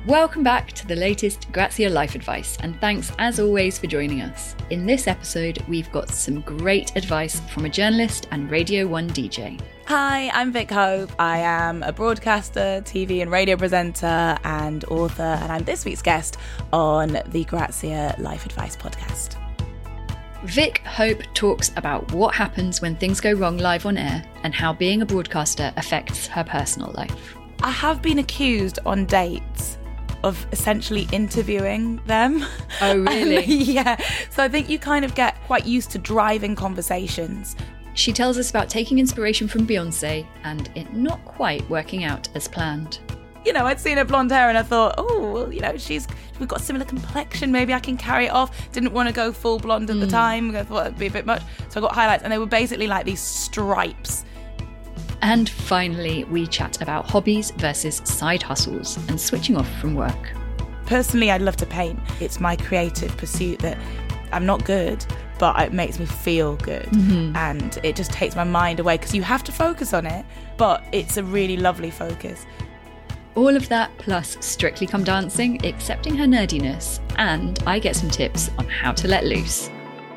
Welcome back to the latest Grazia Life Advice, and thanks as always for joining us. In this episode, we've got some great advice from a journalist and Radio 1 DJ. Hi, I'm Vic Hope. I am a broadcaster, TV and radio presenter and author, and I'm this week's guest on the Grazia Life Advice podcast. Vic Hope talks about what happens when things go wrong live on air and how being a broadcaster affects her personal life. I have been accused on dates of essentially interviewing them. Oh, really? Yeah. So I think you kind of get quite used to driving conversations. She tells us about taking inspiration from Beyoncé and it not quite working out as planned. You know, I'd seen her blonde hair and I thought, oh, well, you know, we've got a similar complexion, maybe I can carry it off. Didn't want to go full blonde at the time. I thought it'd be a bit much. So I got highlights and they were basically like these stripes. And finally, we chat about hobbies versus side hustles and switching off from work. Personally, I'd love to paint. It's my creative pursuit that I'm not good, but it makes me feel good. And it just takes my mind away because you have to focus on it, but it's a really lovely focus. All of that plus Strictly Come Dancing, accepting her nerdiness, and I get some tips on how to let loose.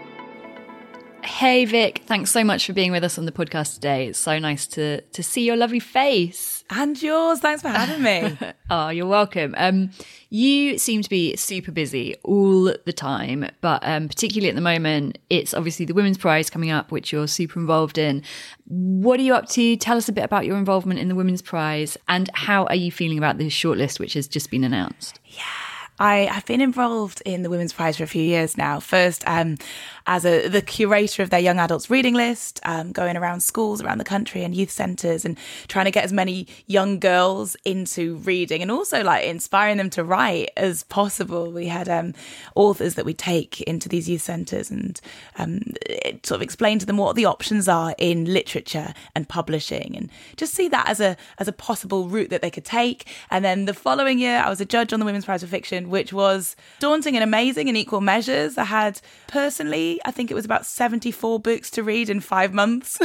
Hey Vic, thanks so much for being with us on the podcast today. It's so nice to see your lovely face. And yours, thanks for having me. Oh, you're welcome. You seem to be super busy all the time, but particularly at the moment, it's obviously the Women's Prize coming up, which you're super involved in. What are you up to? Tell us a bit about your involvement in the Women's Prize and how are you feeling about this shortlist, which has just been announced? Yeah. I've been involved in the Women's Prize for a few years now. First, as the curator of their young adults reading list, going around schools around the country and youth centres and trying to get as many young girls into reading and also like inspiring them to write as possible. We had authors that we take into these youth centres and sort of explain to them what the options are in literature and publishing and just see that as a possible route that they could take. And then the following year, I was a judge on the Women's Prize for Fiction, which was daunting and amazing in equal measures. I had, personally, I think it was about 74 books to read in 5 months.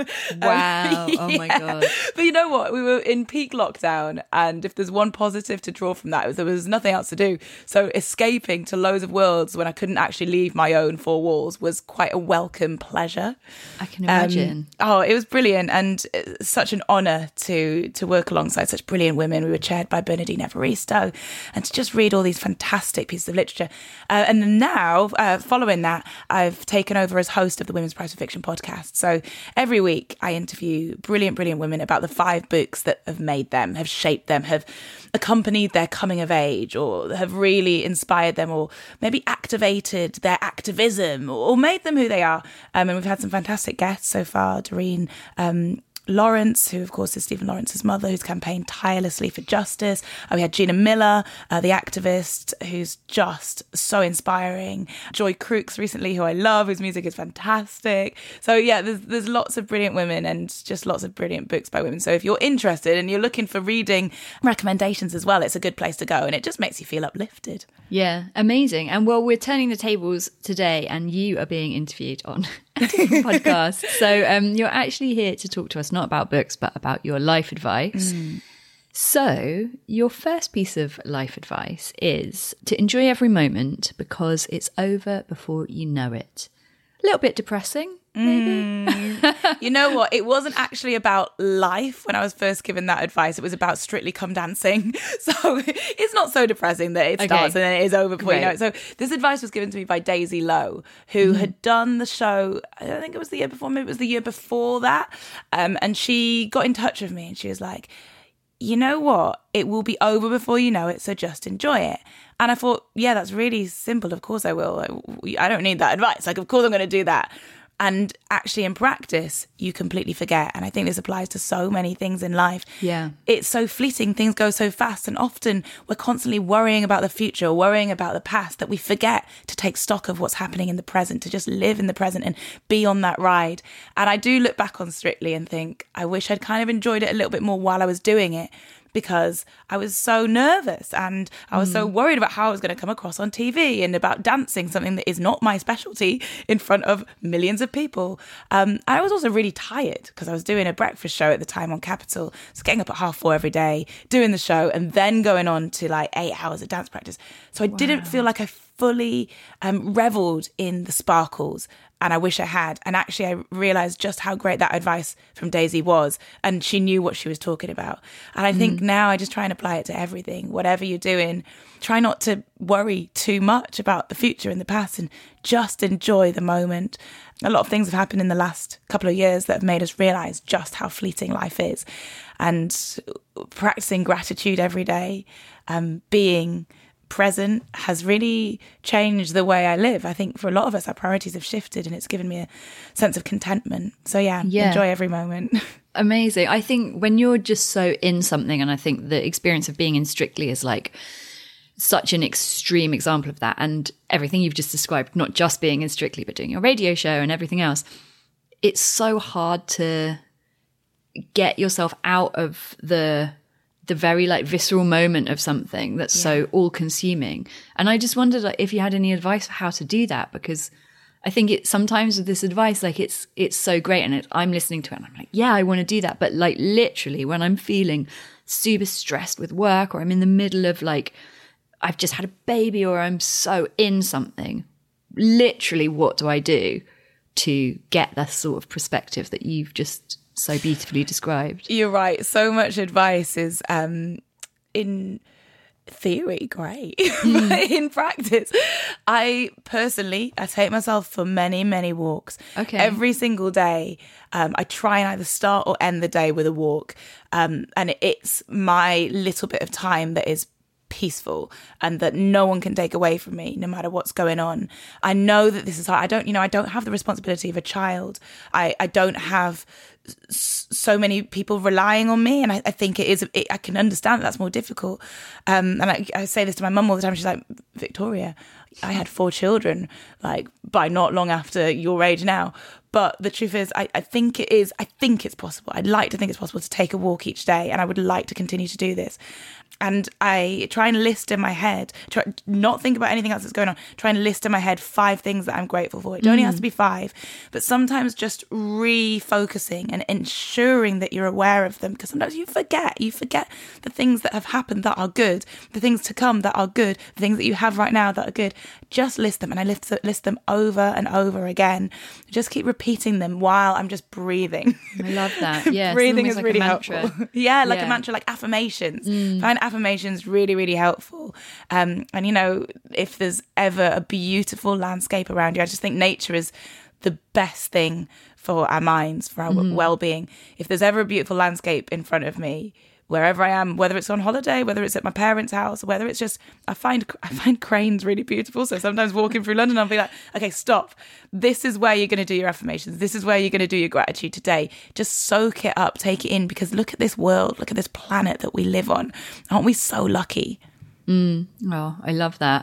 Wow. Oh my God. But you know what? We were in peak lockdown, and if there's one positive to draw from that, it was there was nothing else to do. So escaping to loads of worlds when I couldn't actually leave my own four walls was quite a welcome pleasure. I can imagine. It was brilliant and such an honour to work alongside such brilliant women. We were chaired by Bernardine Evaristo, and to just read all these fantastic pieces of literature. And now, following that, I've taken over as host of the Women's Prize for Fiction podcast. So every week I interview brilliant women about the 5 books that have made them, have shaped them, have accompanied their coming of age, or have really inspired them, or maybe activated their activism, or made them who they are. And we've had some fantastic guests so far. Doreen Lawrence, who of course is Stephen Lawrence's mother, who's campaigned tirelessly for justice. We had Gina Miller, the activist, who's just so inspiring. Joy Crooks recently, who I love, whose music is fantastic. So yeah, there's lots of brilliant women and just lots of brilliant books by women. So if you're interested and you're looking for reading recommendations as well, it's a good place to go, and it just makes you feel uplifted. Yeah, amazing. And well, we're turning the tables today and you are being interviewed on a different podcast. So you're actually here to talk to us not about books, but about your life advice. So your first piece of life advice is to enjoy every moment because it's over before you know it. A little bit depressing, maybe. You know what? It wasn't actually about life when I was first given that advice. It was about Strictly Come Dancing. So it's not so depressing that it starts and then it is over before you know it. So this advice was given to me by Daisy Lowe, who had done the show, I don't think it was the year before, maybe it was the year before that. And she got in touch with me and she was like, you know what? It will be over before you know it, so just enjoy it. And I thought, yeah, that's really simple. Of course I will. I don't need that advice. Like, of course I'm going to do that. And actually in practice, you completely forget. And I think this applies to so many things in life. Yeah. It's so fleeting. Things go so fast. And often we're constantly worrying about the future, worrying about the past, that we forget to take stock of what's happening in the present, to just live in the present and be on that ride. And I do look back on Strictly and think, I wish I'd kind of enjoyed it a little bit more while I was doing it. because I was so nervous and I was so worried about how I was going to come across on TV and about dancing, something that is not my specialty, in front of millions of people. I was also really tired because I was doing a breakfast show at the time on Capital. So getting up at 4:30 every day, doing the show, and then going on to like 8 hours of dance practice. So I didn't feel like I fully reveled in the sparkles, and I wish I had. And actually I realised just how great that advice from Daisy was, and she knew what she was talking about. And I think now I just try and apply it to everything. Whatever you're doing, try not to worry too much about the future and the past, and just enjoy the moment. A lot of things have happened in the last couple of years that have made us realise just how fleeting life is. And practicing gratitude every day, being present, has really changed the way I live. I think for a lot of us, our priorities have shifted, and it's given me a sense of contentment. So yeah. Enjoy every moment. Amazing. I think when you're just so in something, and I think the experience of being in Strictly is like such an extreme example of that, and everything you've just described, not just being in Strictly, but doing your radio show and everything else, it's so hard to get yourself out of the very like visceral moment of something that's so all consuming. And I just wondered if you had any advice for how to do that, because I think it sometimes with this advice, like it's so great, and I'm listening to it and I'm like, yeah, I want to do that. But like literally when I'm feeling super stressed with work, or I'm in the middle of like, I've just had a baby, or I'm so in something, literally what do I do to get that sort of perspective that you've just so beautifully described? You're right. So much advice is in theory great, but in practice, I take myself for many, many walks. Okay. Every single day, I try and either start or end the day with a walk. And it's my little bit of time that is peaceful and that no one can take away from me, no matter what's going on. I know that this is hard. I don't have the responsibility of a child. I don't have so many people relying on me, and I think I can understand that's more difficult. And I say this to my mum all the time. She's like, Victoria, I had 4 children, like by not long after your age now. But the truth is, I think it's possible. I'd like to think it's possible to take a walk each day, and I would like to continue to do this. And I try and list in my head, try not think about anything else that's going on, try and list in my head 5 things that I'm grateful for. It only has to be 5, but sometimes just refocusing and ensuring that you're aware of them, because sometimes you forget the things that have happened that are good, the things to come that are good, the things that you have right now that are good. Just list them, and I list them over and over again. Just keep repeating them while I'm just breathing. I love that. Yeah, breathing is like really helpful. A mantra, like affirmations. Find affirmations really, really helpful. And if there's ever a beautiful landscape around you, I just think nature is the best thing for our minds, for our well-being. If there's ever a beautiful landscape in front of me, wherever I am, whether it's on holiday, whether it's at my parents' house, whether it's just, I find cranes really beautiful. So sometimes walking through London, I'll be like, okay, stop. This is where you're going to do your affirmations. This is where you're going to do your gratitude today. Just soak it up, take it in, because look at this world, look at this planet that we live on. Aren't we so lucky? Oh, I love that.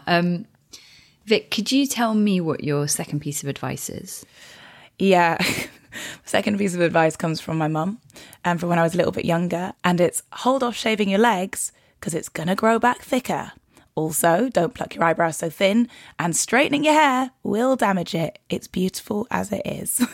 Vic, could you tell me what your second piece of advice is? Yeah. Second piece of advice comes from my mum, and from when I was a little bit younger, and it's hold off shaving your legs because it's going to grow back thicker. Also, don't pluck your eyebrows so thin, and straightening your hair will damage it. It's beautiful as it is.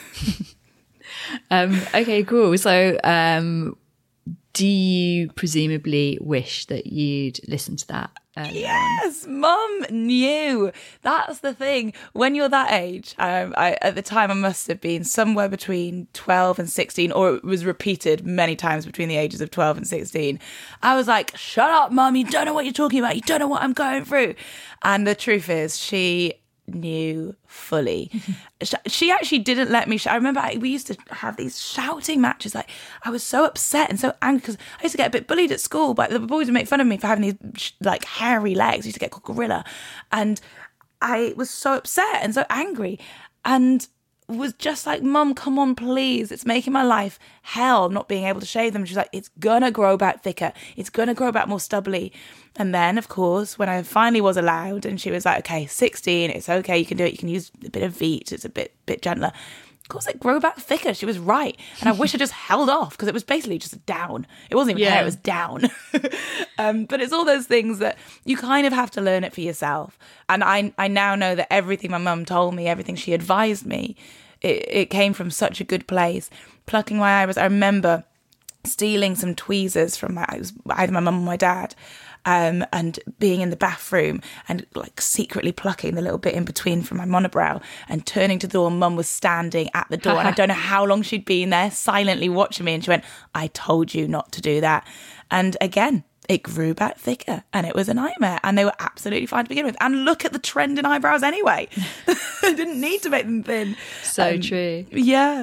Okay, cool. So do you presumably wish that you'd listened to that earlier Yes, Mum knew. That's the thing. When you're that age, at the time I must have been somewhere between 12 and 16, or it was repeated many times between the ages of 12 and 16. I was like, shut up, Mum, you don't know what you're talking about. You don't know what I'm going through. And the truth is, she knew fully. She actually didn't let me I remember we used to have these shouting matches. Like, I was so upset and so angry because I used to get a bit bullied at school, but the boys would make fun of me for having these like hairy legs. I used to get called gorilla, and I was so upset and so angry, and was just like, Mum, come on, please. It's making my life hell not being able to shave them. She's like, it's gonna grow back thicker. It's gonna grow back more stubbly. And then, of course, when I finally was allowed, and she was like, okay, 16, it's okay, you can do it. You can use a bit of Veet. It's a bit gentler. course, it grow back thicker. She was right. And I wish I just held off because it was basically just down. It wasn't even hair, it was down. But it's all those things that you kind of have to learn it for yourself. And I now know that everything my mum told me, everything she advised me, it came from such a good place. Plucking my eyebrows. I remember stealing some tweezers from either my mum or my dad. And being in the bathroom and like secretly plucking the little bit in between from my monobrow and turning to the door. Mum was standing at the door and I don't know how long she'd been there silently watching me, and she went, "I told you not to do that." And again, it grew back thicker and it was a nightmare, and they were absolutely fine to begin with. And look at the trend in eyebrows anyway. I didn't need to make them thin. So true. Yeah.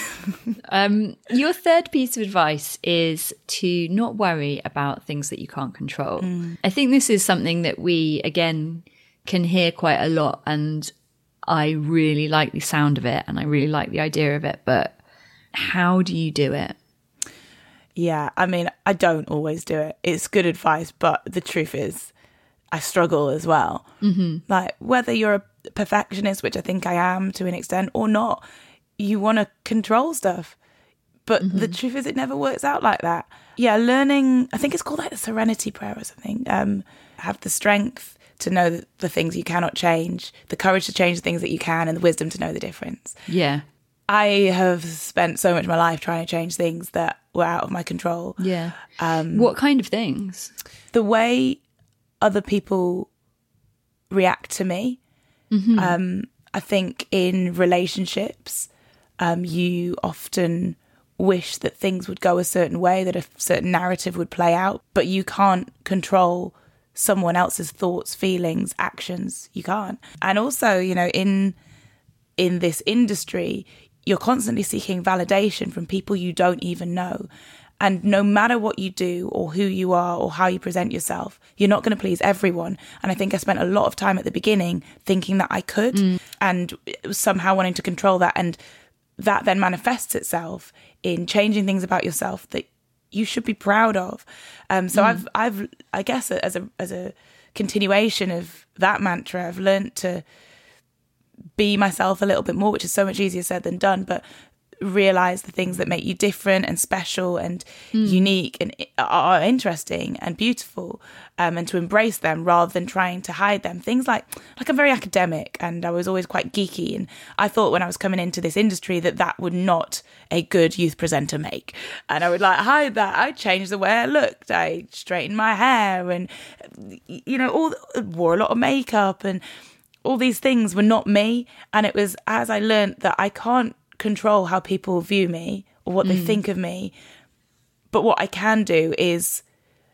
Your third piece of advice is to not worry about things that you can't control. I think this is something that we, again, can hear quite a lot, and I really like the sound of it and I really like the idea of it, but how do you do it? Yeah, I mean, I don't always do it. It's good advice, but the truth is I struggle as well. Like, whether you're a perfectionist, which I think I am to an extent, or not, you want to control stuff. But the truth is it never works out like that. Yeah, learning, I think it's called like the serenity prayer or something. Have the strength to know the things you cannot change, the courage to change the things that you can, and the wisdom to know the difference. Yeah. I have spent so much of my life trying to change things that were out of my control. Yeah. What kind of things? The way other people react to me. I think in relationships, you often wish that things would go a certain way, that a certain narrative would play out, but you can't control someone else's thoughts, feelings, actions. You can't. And also, you know, in this industry, you're constantly seeking validation from people you don't even know. And no matter what you do or who you are or how you present yourself, you're not going to please everyone. And I think I spent a lot of time at the beginning thinking that I could and somehow wanting to control that. And that then manifests itself in changing things about yourself that you should be proud of. So I've I guess as a continuation of that mantra, I've learned to be myself a little bit more, which is so much easier said than done, but realize the things that make you different and special and unique and are interesting and beautiful, and to embrace them rather than trying to hide them. Things like I'm very academic and I was always quite geeky, and I thought when I was coming into this industry that would not a good youth presenter make, and I would like hide that. I changed the way I looked, I straightened my hair, and you know, wore a lot of makeup, and all these things were not me. And it was as I learned that I can't control how people view me or what they think of me, but what I can do is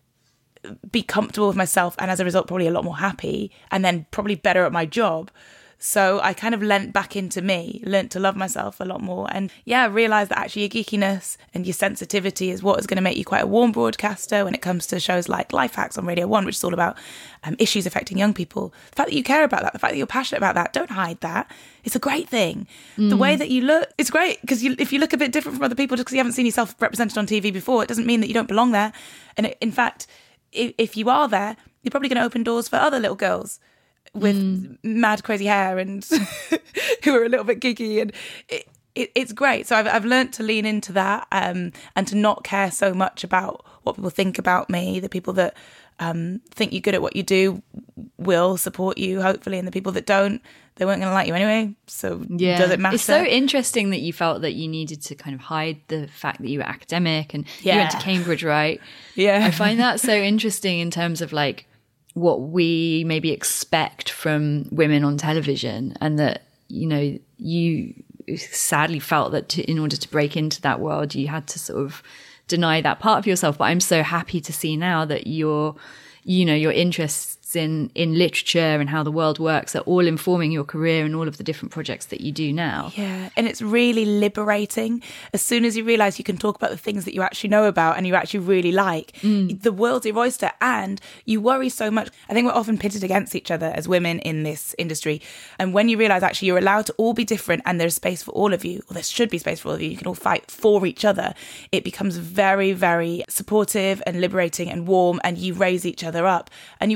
be comfortable with myself, and as a result probably a lot more happy, and then probably better at my job. So I kind of learnt back into me, learnt to love myself a lot more, and realised that actually your geekiness and your sensitivity is what is going to make you quite a warm broadcaster when it comes to shows like Life Hacks on Radio 1, which is all about issues affecting young people. The fact that you care about that, the fact that you're passionate about that, don't hide that. It's a great thing. The way that you look, it's great, because if you look a bit different from other people just because you haven't seen yourself represented on TV before, it doesn't mean that you don't belong there. And in fact, if you are there, you're probably going to open doors for other little girls with mad crazy hair and who are a little bit geeky, and it's great. So I've learned to lean into that, and to not care so much about what people think about me. The people that think you're good at what you do will support you, hopefully, and the people that don't, they weren't going to like you anyway. So does it matter? It's so interesting that you felt that you needed to kind of hide the fact that you were academic and you went to Cambridge, right? Yeah. I find that so interesting in terms of like what we maybe expect from women on television, and that, you know, you sadly felt that in order to break into that world, you had to sort of deny that part of yourself. But I'm so happy to see now that your interests in literature and how the world works are all informing your career and all of the different projects that you do now. Yeah, and it's really liberating. As soon as you realise you can talk about the things that you actually know about and you actually really like, the world's your oyster, and you worry so much. I think we're often pitted against each other as women in this industry. And when you realise actually you're allowed to all be different and there's space for all of you, or there should be space for all of you, you can all fight for each other, it becomes very, very supportive and liberating and warm, and you raise each other up. And you also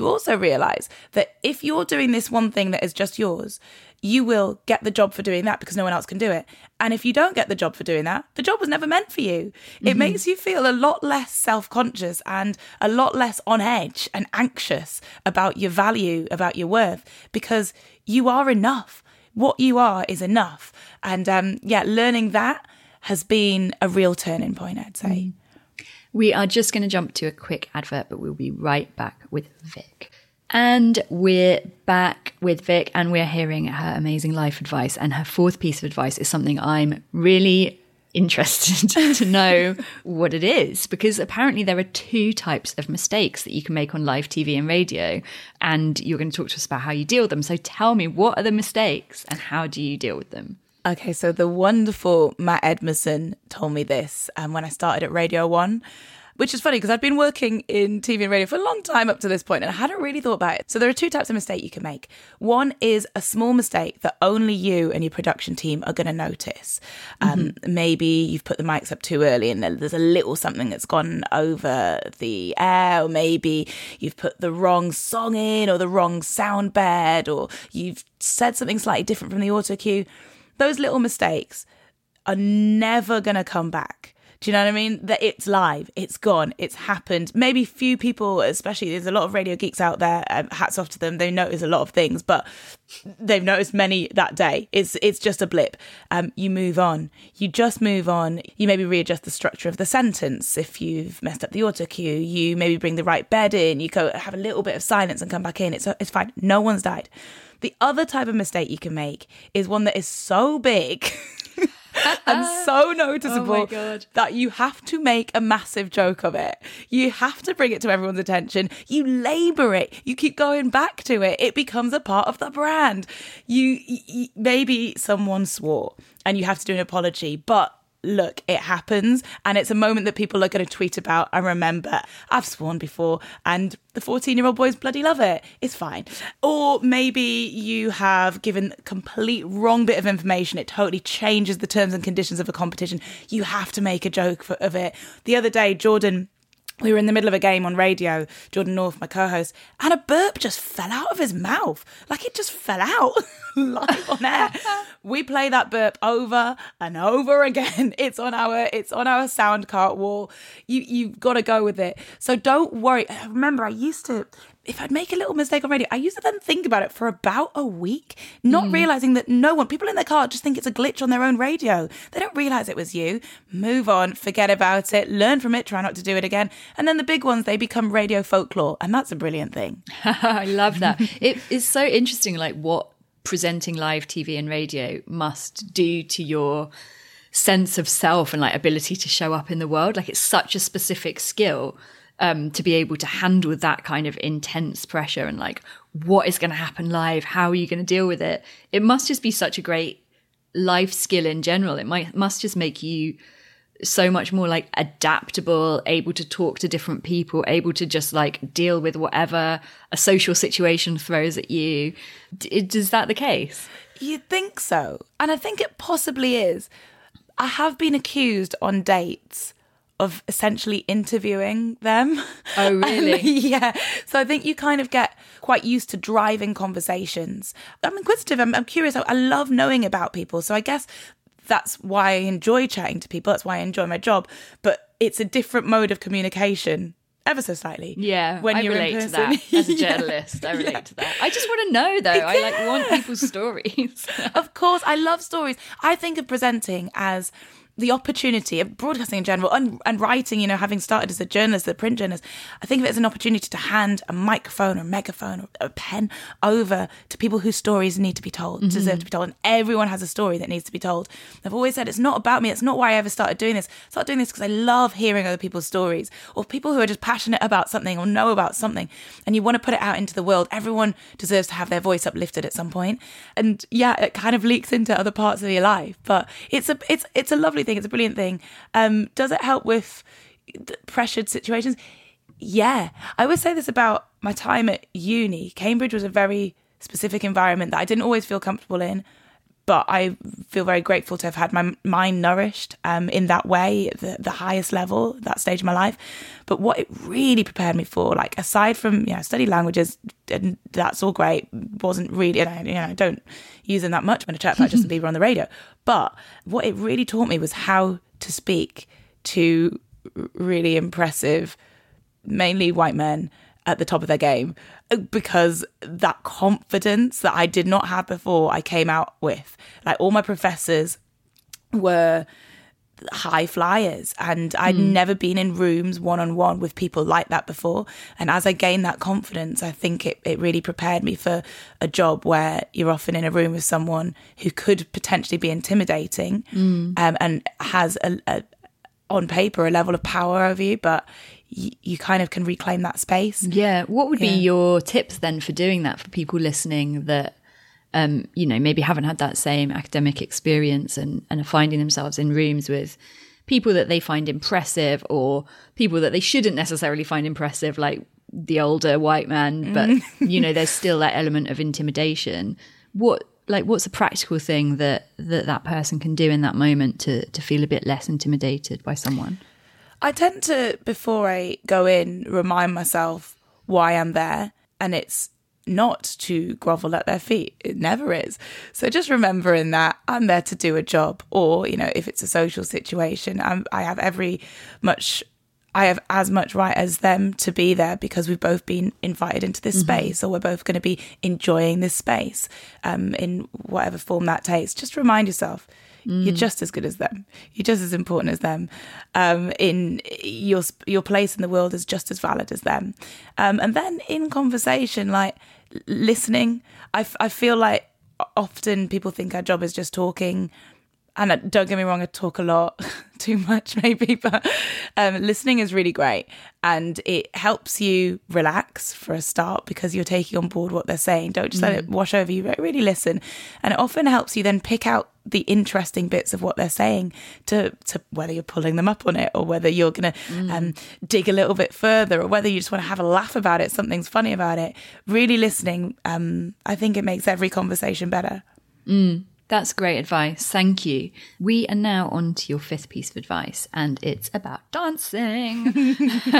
realize that if you're doing this one thing that is just yours, you will get the job for doing that because no one else can do it. And if you don't get the job for doing that, the job was never meant for you. It makes you feel a lot less self-conscious and a lot less on edge and anxious about your value, about your worth, because you are enough. What you are is enough. And learning that has been a real turning point, I'd say. We are just going to jump to a quick advert, but we'll be right back with Vic. And we're back with Vic, and we're hearing her amazing life advice. And her fourth piece of advice is something I'm really interested to know what it is, because apparently there are two types of mistakes that you can make on live TV and radio, and you're going to talk to us about how you deal with them. So tell me, what are the mistakes and how do you deal with them? Okay, so the wonderful Matt Edmondson told me this when I started at Radio 1, which is funny because I'd been working in TV and radio for a long time up to this point and I hadn't really thought about it. So there are two types of mistake you can make. One is a small mistake that only you and your production team are going to notice. Maybe you've put the mics up too early and there's a little something that's gone over the air, or maybe you've put the wrong song in or the wrong sound bed, or you've said something slightly different from the auto cue. Those little mistakes are never going to come back. Do you know what I mean? That it's live, it's gone, it's happened. Maybe few people, especially there's a lot of radio geeks out there, hats off to them, they notice a lot of things, but they've noticed many that day. It's just a blip. You move on. You just move on. You maybe readjust the structure of the sentence if you've messed up the auto cue. You maybe bring the right bed in. You go have a little bit of silence and come back in. It's fine. No one's died. The other type of mistake you can make is one that is so big and so noticeable that you have to make a massive joke of it. You have to bring it to everyone's attention. You labour it. You keep going back to it. It becomes a part of the brand. You maybe someone swore and you have to do an apology, but look, it happens, and it's a moment that people are going to tweet about. I remember I've sworn before and the 14-year-old boys bloody love it. It's fine. Or maybe you have given complete wrong bit of information. It totally changes the terms and conditions of a competition. You have to make a joke of it. The other day, Jordan, we were in the middle of a game on radio, Jordan North, my co-host, and a burp just fell out of his mouth. Like it just fell out live on air. We play that burp over and over again. It's on our sound cart wall. You've got to go with it. So don't worry. Remember, if I'd make a little mistake on radio, I used to then think about it for about a week, not realising that people in their car just think it's a glitch on their own radio. They don't realise it was you. Move on, forget about it, learn from it, try not to do it again. And then the big ones, they become radio folklore. And that's a brilliant thing. I love that. It is so interesting, like what presenting live TV and radio must do to your sense of self and like ability to show up in the world. Like it's such a specific skill. To be able to handle that kind of intense pressure and like what is going to happen live, how are you going to deal with it? It must just be such a great life skill in general. It must just make you so much more like adaptable, able to talk to different people, able to just like deal with whatever a social situation throws at you. Is that the case? You'd think so. And I think it possibly is. I have been accused on dates of essentially interviewing them. Oh, really? Yeah. So I think you kind of get quite used to driving conversations. I'm inquisitive. I'm curious. I love knowing about people. So I guess that's why I enjoy chatting to people. That's why I enjoy my job. But it's a different mode of communication, ever so slightly. Yeah, when I you're relate in to that as a journalist. I relate to that. I just want to know, though. I like want people's stories. Of course, I love stories. I think of presenting as the opportunity of broadcasting in general and writing, having started as a journalist, a print journalist, I think of it as an opportunity to hand a microphone or a megaphone or a pen over to people whose stories need to be told, deserve to be told. And everyone has a story that needs to be told. I've always said it's not about me. It's not why I ever started doing this. I started doing this because I love hearing other people's stories, or people who are just passionate about something or know about something. And you want to put it out into the world. Everyone deserves to have their voice uplifted at some point. And yeah, it kind of leaks into other parts of your life. But it's a lovely thing. It's a brilliant thing. Does it help with pressured situations? Yeah. I would say this about my time at uni. Cambridge was a very specific environment that I didn't always feel comfortable in. but I feel very grateful to have had my mind nourished in that way, the highest level, that stage of my life. But what it really prepared me for, like aside from, study languages, and that's all great, wasn't really, I don't use them that much. I'm going to chat about Justin Bieber on the radio. But what it really taught me was how to speak to really impressive, mainly white men at the top of their game, because that confidence that I did not have before I came out with. Like all my professors were high flyers, and I'd never been in rooms one-on-one with people like that before. And as I gained that confidence, I think it really prepared me for a job where you're often in a room with someone who could potentially be intimidating, and has on paper a level of power over you, but you kind of can reclaim that space. Yeah. What would be your tips then for doing that for people listening that, maybe haven't had that same academic experience and are finding themselves in rooms with people that they find impressive or people that they shouldn't necessarily find impressive, like the older white man, but, there's still that element of intimidation. What's a practical thing that person can do in that moment to feel a bit less intimidated by someone? I tend to, before I go in, remind myself why I'm there, and it's not to grovel at their feet. It never is. So just remembering that I'm there to do a job, or, if it's a social situation, I have as much right as them to be there because we've both been invited into this space, or we're both going to be enjoying this space in whatever form that takes. Just remind yourself, you're just as good as them. You're just as important as them. In your place in the world is just as valid as them. And then in conversation, like listening, I feel like often people think our job is just talking. And don't get me wrong, I talk a lot, too much maybe, but listening is really great. And it helps you relax for a start because you're taking on board what they're saying. Don't just let it wash over you, really listen. And it often helps you then pick out the interesting bits of what they're saying to whether you're pulling them up on it or whether you're going to dig a little bit further or whether you just want to have a laugh about it, something's funny about it. Really listening, I think it makes every conversation better. That's great advice. Thank you. We are now on to your fifth piece of advice, and it's about dancing.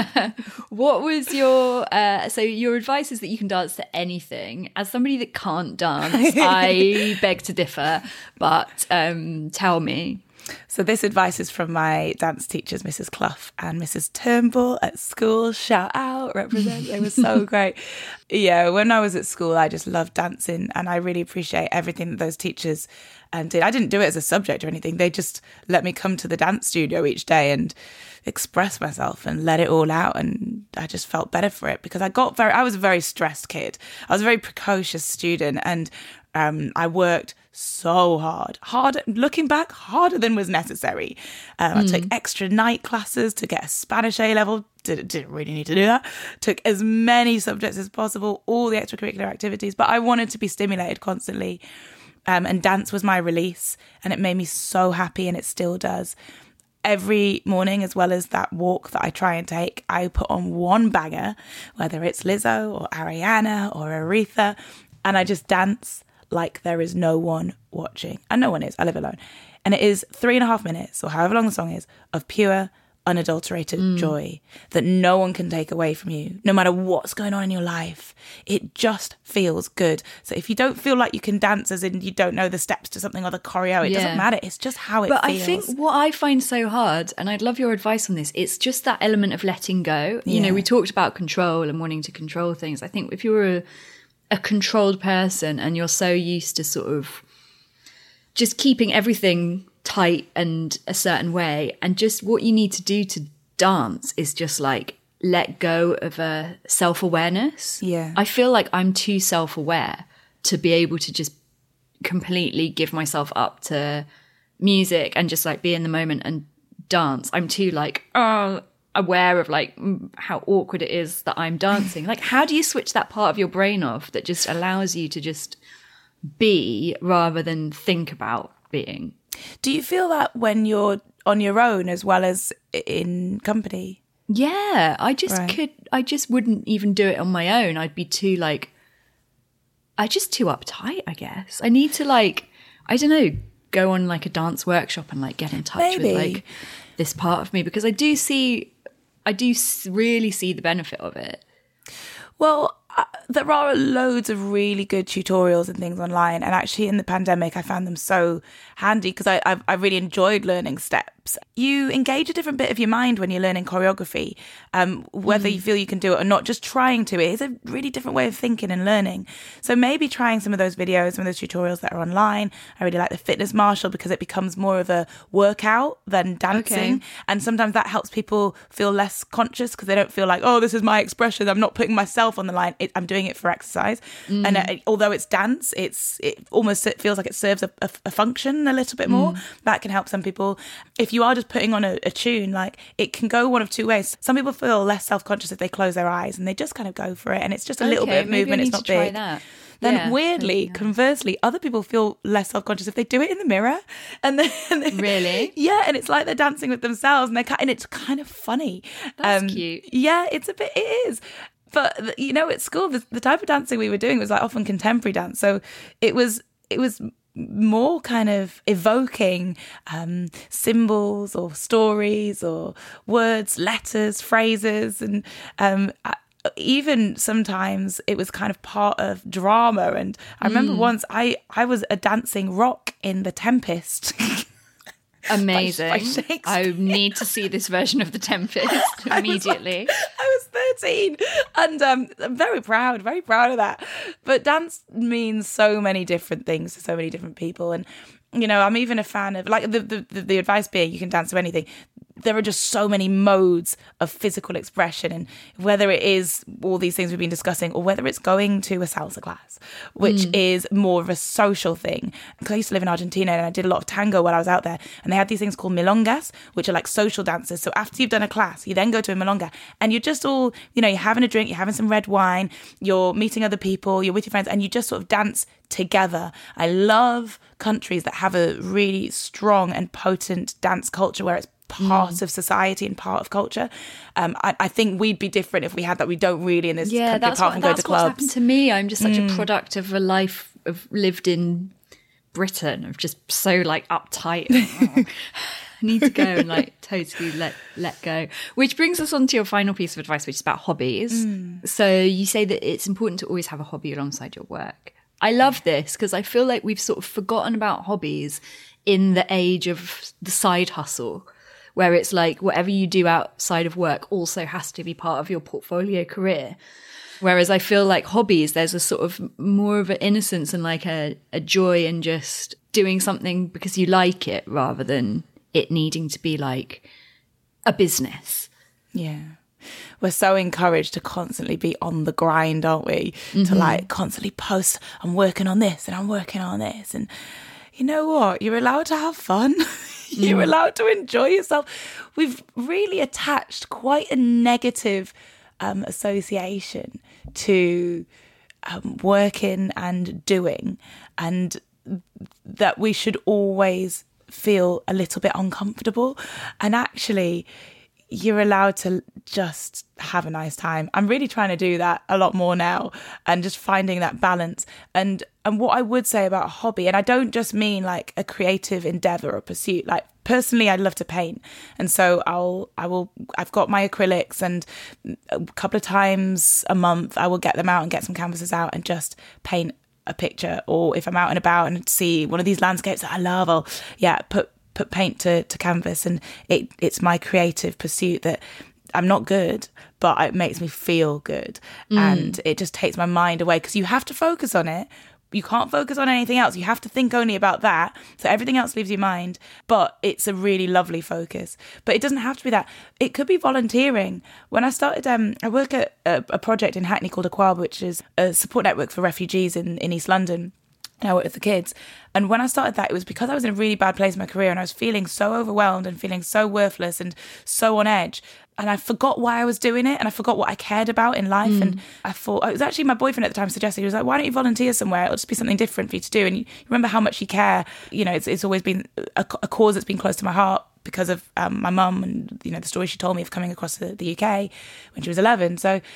What was your... so your advice is that you can dance to anything. As somebody that can't dance, I beg to differ, but tell me. So this advice is from my dance teachers, Mrs. Clough and Mrs. Turnbull at school. Shout out, represent. They were so great. Yeah, when I was at school, I just loved dancing, and I really appreciate everything that those teachers did. I didn't do it as a subject or anything. They just let me come to the dance studio each day and express myself and let it all out, and I just felt better for it because I was a very stressed kid. I was a very precocious student, and I worked so hard, looking back, harder than was necessary. I took extra night classes to get a Spanish A level. Didn't really need to do that. Took as many subjects as possible, all the extracurricular activities, but I wanted to be stimulated constantly. And dance was my release, and it made me so happy, and it still does. Every morning, as well as that walk that I try and take, I put on one banger, whether it's Lizzo or Ariana or Aretha, and I just dance like there is no one watching. And no one is. I live alone. And it is 3.5 minutes, or however long the song is, of pure, unadulterated joy that no one can take away from you, no matter what's going on in your life. It just feels good. So if you don't feel like you can dance, as in you don't know the steps to something or the choreo, it doesn't matter. It's just how it feels. But I think what I find so hard, and I'd love your advice on this, it's just that element of letting go. You know, we talked about control and wanting to control things. I think if you're a controlled person and you're so used to sort of just keeping everything tight and a certain way, and just what you need to do to dance is just like let go of a self-awareness. I feel like I'm too self-aware to be able to just completely give myself up to music and just like be in the moment and dance. I'm too like aware of like how awkward it is that I'm dancing. Like, how do you switch that part of your brain off that just allows you to just be rather than think about being? Do you feel that when you're on your own as well as in company? Yeah, I just wouldn't even do it on my own. I'd be too like, too uptight, I guess. I need to like, I don't know, go on like a dance workshop and like get in touch with like this part of me, because I do really see the benefit of it. Well, there are loads of really good tutorials and things online. And actually in the pandemic, I found them so handy because I really enjoyed learning steps. You engage a different bit of your mind when you're learning choreography, whether you feel you can do it or not. Just trying to, it is a really different way of thinking and learning. So maybe trying some of those videos, some of those tutorials that are online. I really like the Fitness Marshall because it becomes more of a workout than dancing. Okay. And sometimes that helps people feel less conscious because they don't feel like, oh, this is my expression, I'm not putting myself on the line. I'm doing it for exercise. And although it's dance, it feels like it serves a function a little bit more. That can help some people. If you are just putting on a tune, like, it can go one of two ways. Some people feel less self-conscious if they close their eyes and they just kind of go for it, and it's just a little bit of movement. It's not big. Then weirdly, conversely, other people feel less self-conscious if they do it in the mirror. And then really? Yeah, and it's like they're dancing with themselves, and it's kind of funny. That's cute. Yeah, it is. But, you know, at school, the type of dancing we were doing was like often contemporary dance. So it was more kind of evoking symbols or stories or words, letters, phrases. And even sometimes it was kind of part of drama. And I remember once I was a dancing rock in The Tempest. Amazing. By I need to see this version of The Tempest immediately. I was 13 and I'm very proud of that. But dance means so many different things to so many different people. And, you know, I'm even a fan of, like, the advice being you can dance to anything. There are just so many modes of physical expression, and whether it is all these things we've been discussing or whether it's going to a salsa class, which is more of a social thing. Because I used to live in Argentina and I did a lot of tango while I was out there, and they had these things called milongas, which are like social dances. So after you've done a class, you then go to a milonga and you're just all, you know, you're having a drink, you're having some red wine, you're meeting other people, you're with your friends, and you just sort of dance together. I love countries that have a really strong and potent dance culture where it's part of society and part of culture. I think we'd be different if we had that. We don't really in this country, apart from going to clubs. What's happened to me. I'm just such a product of a life of lived in Britain, of just so like uptight. I need to go and like totally let go. Which brings us on to your final piece of advice, which is about hobbies. So you say that it's important to always have a hobby alongside your work. I love this because I feel like we've sort of forgotten about hobbies in the age of the side hustle, where it's like whatever you do outside of work also has to be part of your portfolio career. Whereas I feel like hobbies, there's a sort of more of an innocence and like a joy in just doing something because you like it rather than it needing to be like a business. Yeah. We're so encouraged to constantly be on the grind, aren't we? To like constantly post, I'm working on this and I'm working on this. And you know what? You're allowed to have fun. You're allowed to enjoy yourself. We've really attached quite a negative association to working and doing, and that we should always feel a little bit uncomfortable. And actually, you're allowed to just have a nice time. I'm really trying to do that a lot more now, and just finding that balance. And what I would say about a hobby, and I don't just mean like a creative endeavor or pursuit. Like personally, I'd love to paint, and so I've got my acrylics, and a couple of times a month I will get them out and get some canvases out and just paint a picture. Or if I'm out and about and see one of these landscapes that I love, I'll put paint to canvas, and it's my creative pursuit that I'm not good, but it makes me feel good. And it just takes my mind away, because you have to focus on it. You can't focus on anything else. You have to think only about that. So everything else leaves your mind, but it's a really lovely focus. But it doesn't have to be that. It could be volunteering. When I started, I work at a project in Hackney called Aquab, which is a support network for refugees in East London. And I work with the kids. And when I started that, it was because I was in a really bad place in my career and I was feeling so overwhelmed and feeling so worthless and so on edge. And I forgot why I was doing it, and I forgot what I cared about in life. And I thought, it was actually my boyfriend at the time suggested, he was like, why don't you volunteer somewhere? It'll just be something different for you to do. And you remember how much you care. You know, it's always been a cause that's been close to my heart because of my mum and, you know, the story she told me of coming across the UK when she was 11. So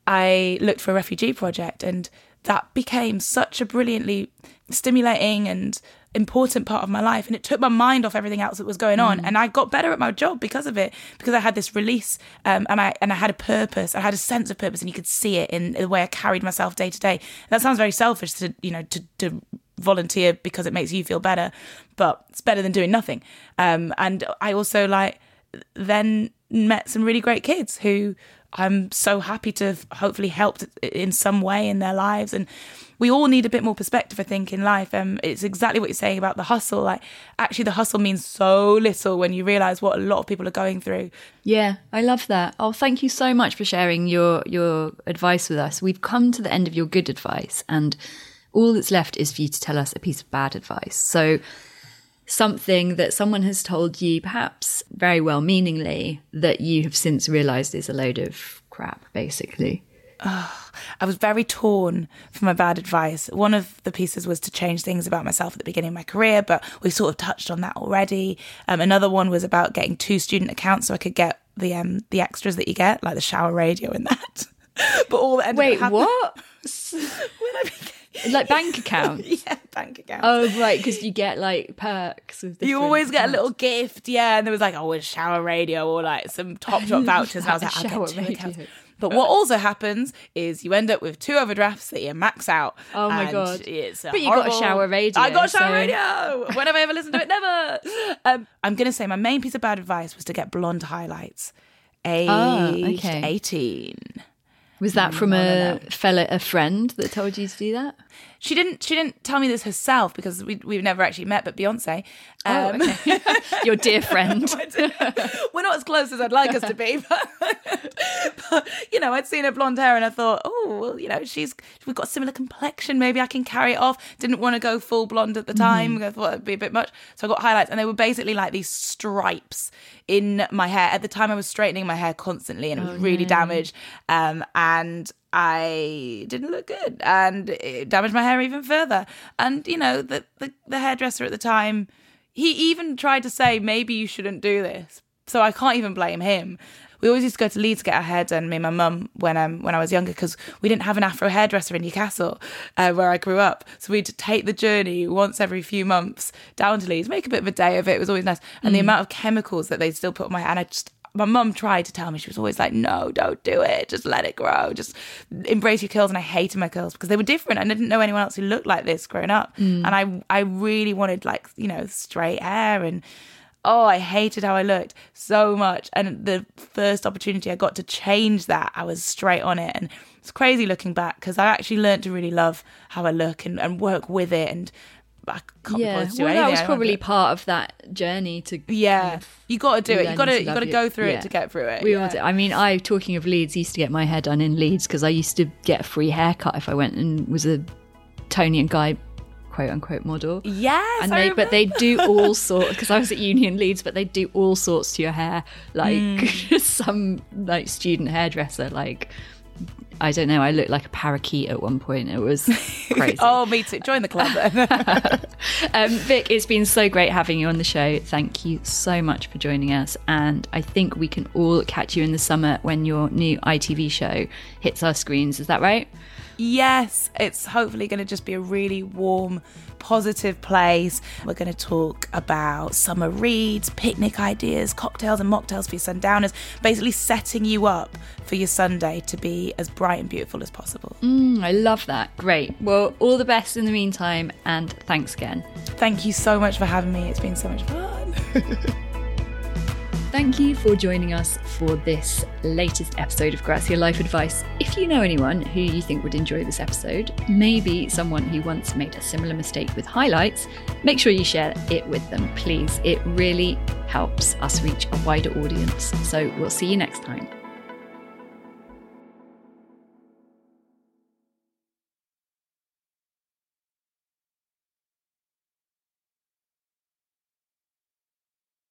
I looked for a refugee project, and that became such a brilliantly stimulating and important part of my life, and it took my mind off everything else that was going on, and I got better at my job because of it, because I had this release, and I had a purpose. I had a sense of purpose, and you could see it in the way I carried myself day to day. That sounds very selfish to volunteer because it makes you feel better, but it's better than doing nothing. And I also then met some really great kids who I'm so happy to have hopefully helped in some way in their lives. And we all need a bit more perspective, I think, in life. It's exactly what you're saying about the hustle. Actually, the hustle means so little when you realise what a lot of people are going through. Yeah, I love that. Oh, thank you so much for sharing your advice with us. We've come to the end of your good advice, and all that's left is for you to tell us a piece of bad advice. So something that someone has told you, perhaps very well-meaningly, that you have since realised is a load of crap, basically. I was very torn from my bad advice. One of the pieces was to change things about myself at the beginning of my career, but we sort of touched on that already. Another one was about getting 2 student accounts so I could get the extras that you get, like the shower radio and that. But all that ended up what? When I became... Like bank accounts? Yeah, bank accounts. Oh, right, because you get perks with you always get a little gift, yeah, and there was a shower radio or some Topshop vouchers, and I was like, I'll get 2 accounts. But what also happens is you end up with 2 overdrafts that you max out. Oh my God. It's but you got a shower radio. I got a shower radio. When have I ever listened to it? Never. I'm going to say my main piece of bad advice was to get blonde highlights. Aged 18. Was that from a friend that told you to do that? She didn't tell me this herself because we've never actually met, but Beyonce. Okay. Your dear friend. We're not as close as I'd like us to be, but I'd seen her blonde hair and I thought, oh, well, we've got a similar complexion. Maybe I can carry it off. Didn't want to go full blonde at the time. I thought it'd be a bit much. So I got highlights, and they were basically like these stripes in my hair. At the time I was straightening my hair constantly and it was really damaged. And I didn't look good, and it damaged my hair even further. And the hairdresser at the time, he even tried to say maybe you shouldn't do this, so I can't even blame him. We always used to go to Leeds to get our hair done, me and my mum, when I was younger, because we didn't have an Afro hairdresser in Newcastle, where I grew up. So we'd take the journey once every few months down to Leeds, make a bit of a day of it. It was always nice. And the amount of chemicals that they still put on my hair, and my mum tried to tell me, she was always like, no, don't do it. Just let it grow. Just embrace your curls. And I hated my curls because they were different. I didn't know anyone else who looked like this growing up. And I really wanted straight hair, and I hated how I looked so much. And the first opportunity I got to change that, I was straight on it. And it's crazy looking back because I actually learned to really love how I look and work with it. And I can't be bothered to do anything. That was probably part of that journey to. Yeah, you got to do it. You got to go through it to get through it. We all do. I mean, talking of Leeds, used to get my hair done in Leeds because I used to get a free haircut if I went and was a Tony and Guy quote unquote model. Yes, and but they do all sorts, because I was at uni in Leeds, but they do all sorts to your hair, some student hairdresser, I don't know, I looked like a parakeet at one point. It was crazy. Oh, me too. Join the club then. Vic, it's been so great having you on the show. Thank you so much for joining us. And I think we can all catch you in the summer when your new ITV show hits our screens. Is that right? Yes, it's hopefully going to just be a really warm, positive place. We're going to talk about summer reads, picnic ideas, cocktails and mocktails for your sundowners, basically setting you up for your Sunday to be as bright and beautiful as possible. I love that. Great. Well, all the best in the meantime, and thanks again. Thank you so much for having me. It's been so much fun. Thank you for joining us for this latest episode of Grazia Life Advice. If you know anyone who you think would enjoy this episode, maybe someone who once made a similar mistake with highlights, make sure you share it with them, please. It really helps us reach a wider audience. So we'll see you next time.